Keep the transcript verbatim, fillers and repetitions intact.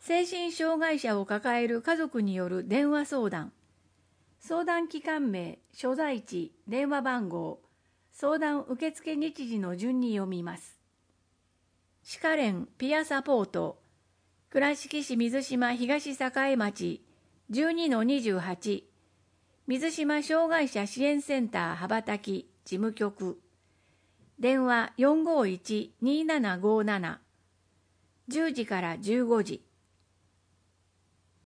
精神障害者を抱える家族による電話相談。相談機関名、所在地、電話番号、相談受付日時の順に読みます。歯科連ピアサポート、倉敷市水島東栄町 じゅうにのにじゅうはち、水島障害者支援センター羽ばたき事務局、電話 よんごいちにーななごーなな、じゅうじからじゅうごじ。